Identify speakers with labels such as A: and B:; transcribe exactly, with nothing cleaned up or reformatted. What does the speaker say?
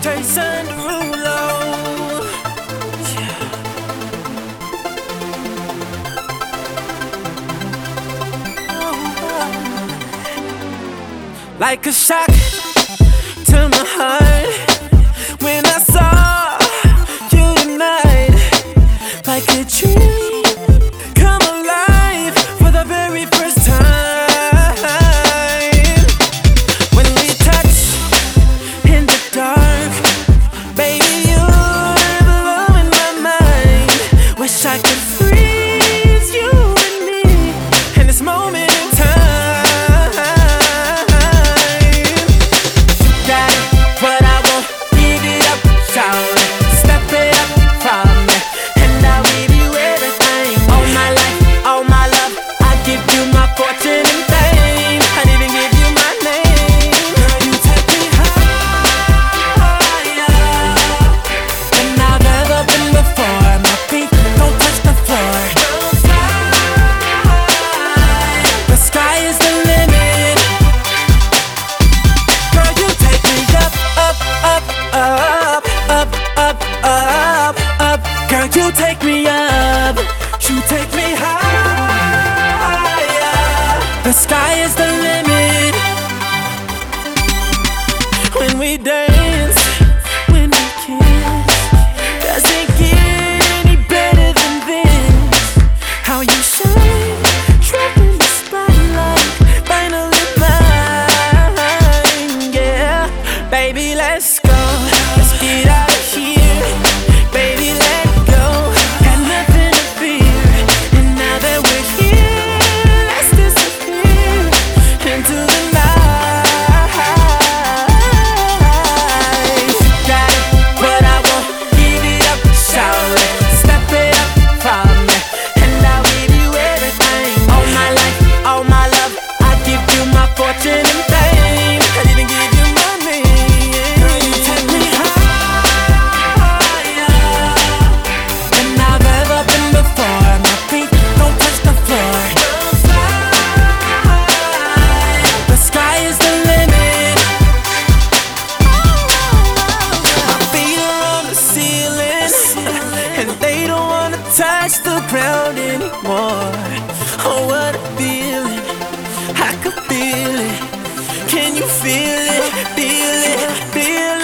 A: Jason Derulo. Yeah. Like a shock to my heart when I saw you tonight, like a dream come alive for the very first time. When we touch in the dark, baby, you're blowing my mind. Wish I could freeze you and me in this moment in time. Girl, you take me up, you take me higher. The sky is the limit. When we dance, when we kiss, doesn't get any better than this. How you shine, trapping the spotlight, finally mine. Yeah, baby, let's go, let's get out of here. Baby, let go, got nothing to fear. And now that we're here, let's disappear into the night. Got it, but I won't give it up, shout it, step it up from me, and I'll give you everything. All my life, all my love, I give you my fortune and fame. I'd even give you my name. Girl, you take me high. Touch the ground anymore. Oh, what a feeling, I could feel it. Can you feel it, feel it, feel it?